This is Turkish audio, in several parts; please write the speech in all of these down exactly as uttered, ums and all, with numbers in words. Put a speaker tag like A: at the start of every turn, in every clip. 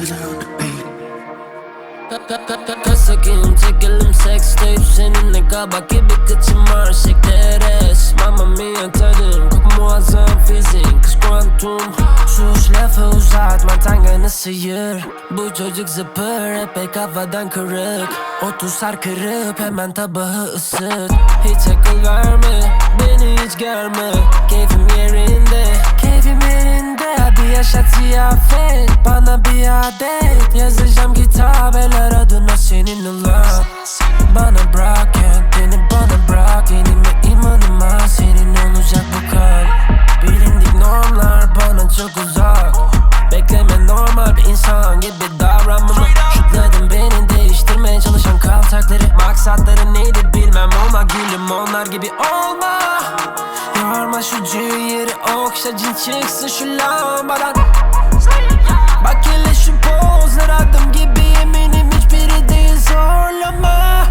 A: Kasakim çekelim sex tape seninle kabak gibi kıçım var şekeres Mamma mia tadım kok muazzam fizik kız kuantum Sus lafı uzatma tanganı sıyır Bu çocuk zıpır epey kafadan kırık Otu sar kırıp hemen tabağı ısıt Hiç akıl verme beni hiç germe Keyfim yerinde keyfim yerinde Hadi yaşat ziyafet bana bir adet Yazacağım kitabeler adına senin ulan Bana bırak kendini bana bırak Yenime imanıma senin olacak bu kalp Bilindik normlar bana çok uzak Bekleme normal bir insan gibi davranmamı Şutladın beni değiştirmeye çalışan kaltakları Maksatları neydi bilmem olma gülüm onlar gibi olma Yorma şu ciğeri okşa cin çıksın şu lambadan Bak hele şu pozlar adım gibi eminim hiçbiri değil zorlama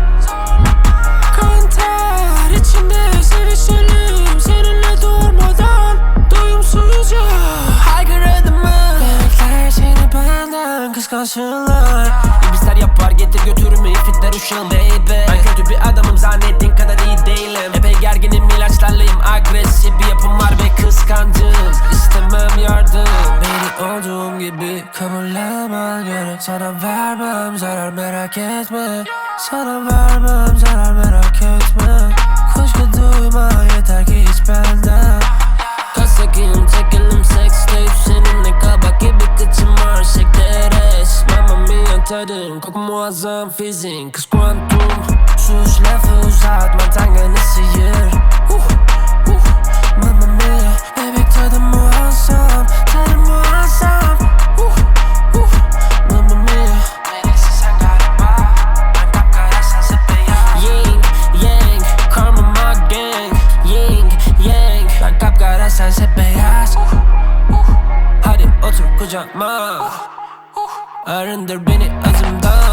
A: Kan ter içinde sevişelim seninle durmadan Doyumsuzca haykır adımı Bekler seni benden kıskançlar İblisler yapar getir götürümü ifitler uşağım baby Ben kötü bir adamım zannettiğin kadar iyi değilim Epey gerginim ilaçlarlayım agresif bir yapım var ve kıskancım İstemem yardım Beni olduğum gibi kabullenmen gerek Sana vermem zarar merak etme Sana vermem zarar merak etme Kuşku duyma yeter ki hiç benden Kasakim çekelim sex tape seninle kabak gibi kıçım var şekeres Mamma mia tadım kok muazzam fizik kız kuantum Sus lafı uzatma tanganı sıyır uh, uh. Mamma mia bebek tadım muazzam Tadım muazzam uh, uh. Mamma mia Meleksin sen galiba Ben kapkara sense beyaz Ying yang karma my gang Ying yang Ben kapkara sense beyaz uh, uh. Hadi otur kucağıma Arındır beni azımdan